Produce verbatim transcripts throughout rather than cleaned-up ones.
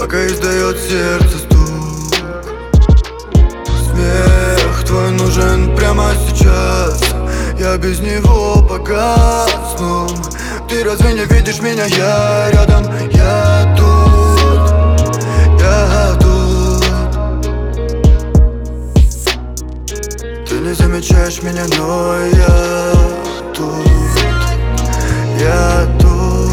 пока издает сердце стук. Смех твой нужен прямо сейчас, я без него погасну. Ты разве не видишь меня? Я рядом, я тут, я тут. Ты не замечаешь меня, но я тут, я тут.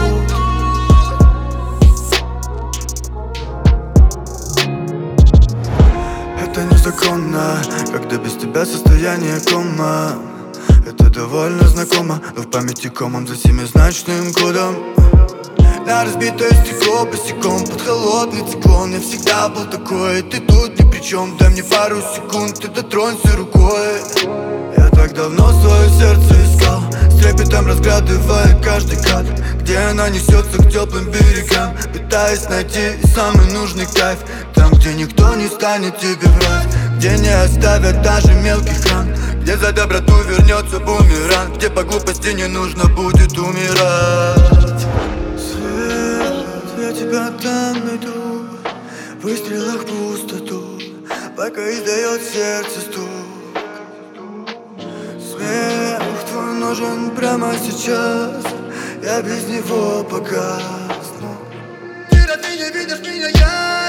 Это незаконно, когда без тебя состояние кома. Это довольно знакомо, но в памяти комом за семизначным кодом. На разбитое стекло босиком под холодный циклон. Я всегда был такой, ты тут ни при чем. Дай мне пару секунд, ты дотронься рукой. Я так давно свое сердце искал, с трепетом разглядывая каждый кадр, где она несется к теплым берегам, пытаясь найти самый нужный кайф. Там, где никто не станет тебе врать, где не оставят даже мелких ран, где за доброту вернется бумеранг, где по глупости не нужно будет умирать. Свет, я тебя там найду, в выстрелах пустоту, пока издает сердце стук. Смех твой нужен прямо сейчас, я без него погасну. Ты разве не видишь меня? Я